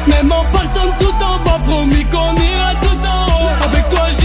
Même en partant tout en bas, promis qu'on ira tout en haut. Avec toi